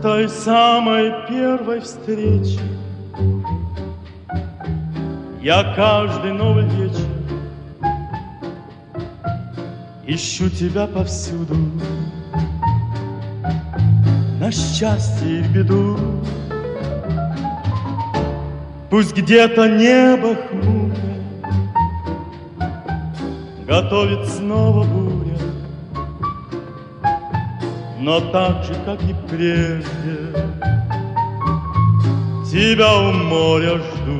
той самой первой встречи я каждый новый вечер ищу тебя повсюду, на счастье и беду. Пусть где-то небо хмурое готовит снова буря, но так же, как и прежде, тебя у моря жду.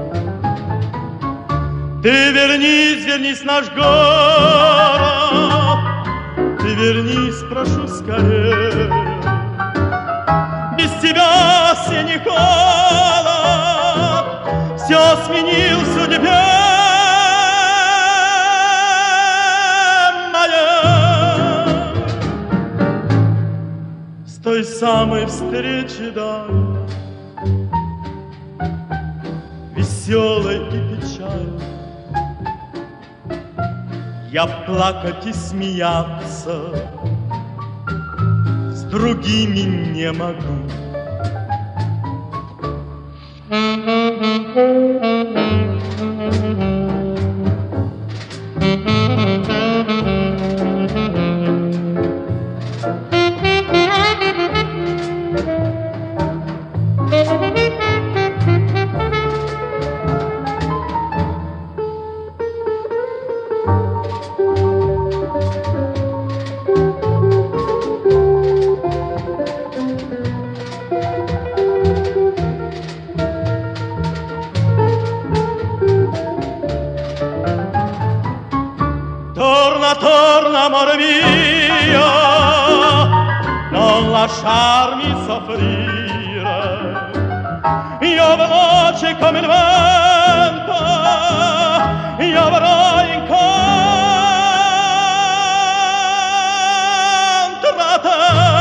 Ты вернись, вернись в наш город, ты вернись, прошу скорее. Без тебя осенний холод все сменил судьбе моя. С той самой встречи давно, веселой и печальной, я плакать и смеяться с другими не могу. Torna, amore mio, non lasciarmi soffrire. Io veloce come il vento, io verrò incontro a te.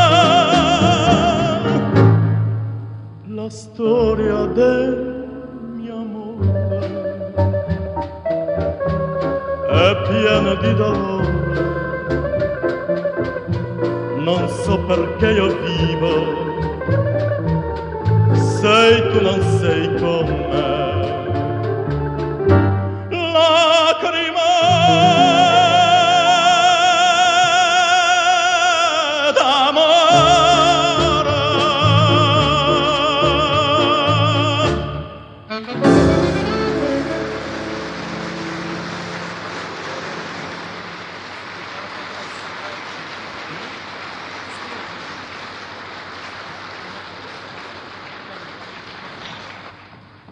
La storia del mio amore è piena di dolore, non so perché io vivo, sei tu non sei con me.